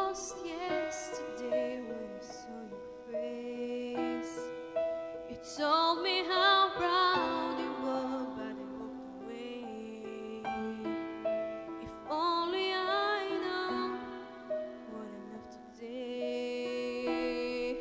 was yesterday when I saw your face. You told me how proud you were, but I walked away. If only I know what I know today.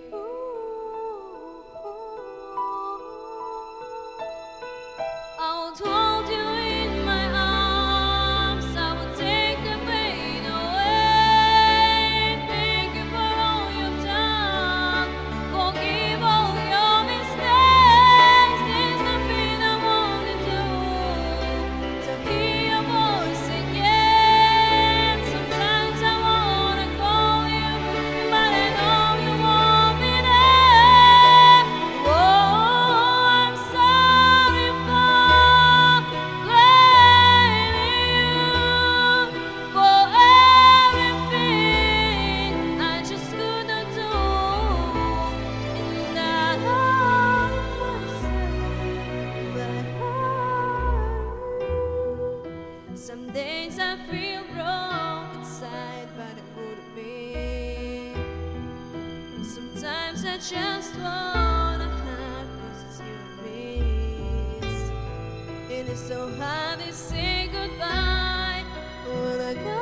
I will hold you in my arms, I will take the pain away. Thank you for all you've done, forgive all your mistakes. There's nothing I wanna do to hear your voice again. Sometimes I wanna call you, but I know you won't be there. Oh, I'm sorry for blaming you for everything I just couldn't do, and I love myself, but some days I feel broke inside, but it would be. Sometimes I just wanna hide, 'cause it's you and me. And it's so hard to say goodbye when I go.